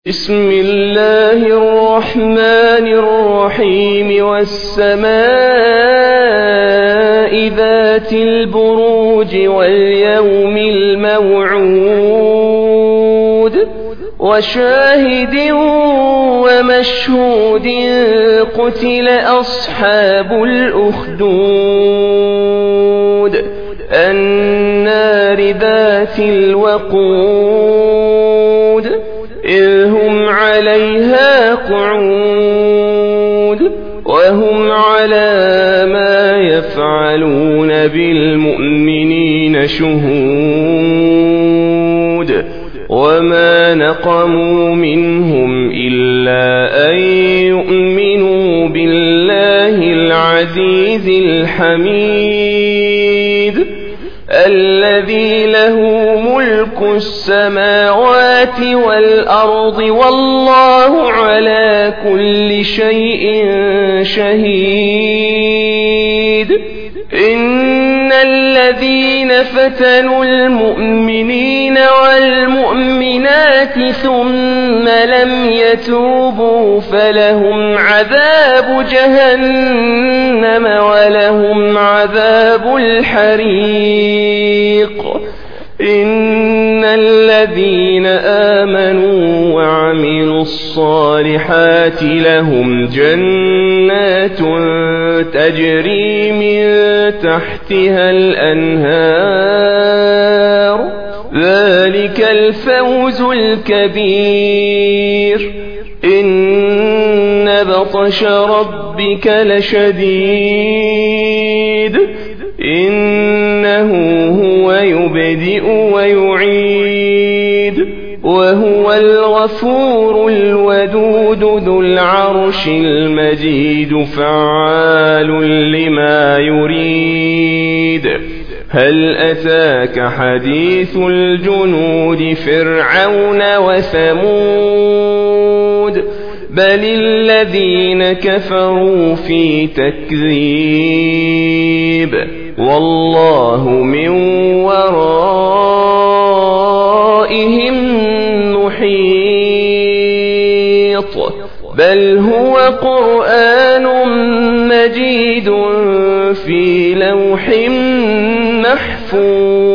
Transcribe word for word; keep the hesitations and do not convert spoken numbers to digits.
بسم الله الرحمن الرحيم والسماء ذات البروج واليوم الموعود وشاهد ومشهود قتل أصحاب الأخدود النار ذات الوقود إذ هم عليها قعود وهم على ما يفعلون بالمؤمنين شهود وما نقموا منهم إلا أن يؤمنوا بالله العزيز الحميد الذي له ملك السماوات والأرض والله على كل شيء شهيد إن الذين فتنوا المؤمنين والمؤمنات ثم لم يتوبوا فلهم عذاب جهنم ولهم عذاب الحريق إن الذين آمنوا وعملوا الصالحات لهم جنات تجري من تحتها الأنهار ذلك الفوز الكبير إن بطش ربك لشديد إنه هو يبدئ ويعيد وهو الغفور الودود ذو العرش المجيد فعال لما يريد هل أتاك حديث الجنود فرعون وثمود بل الذين كفروا في تكذيب والله من ورائهم محيط بل هو قرآن مجيد في لوح محفوظ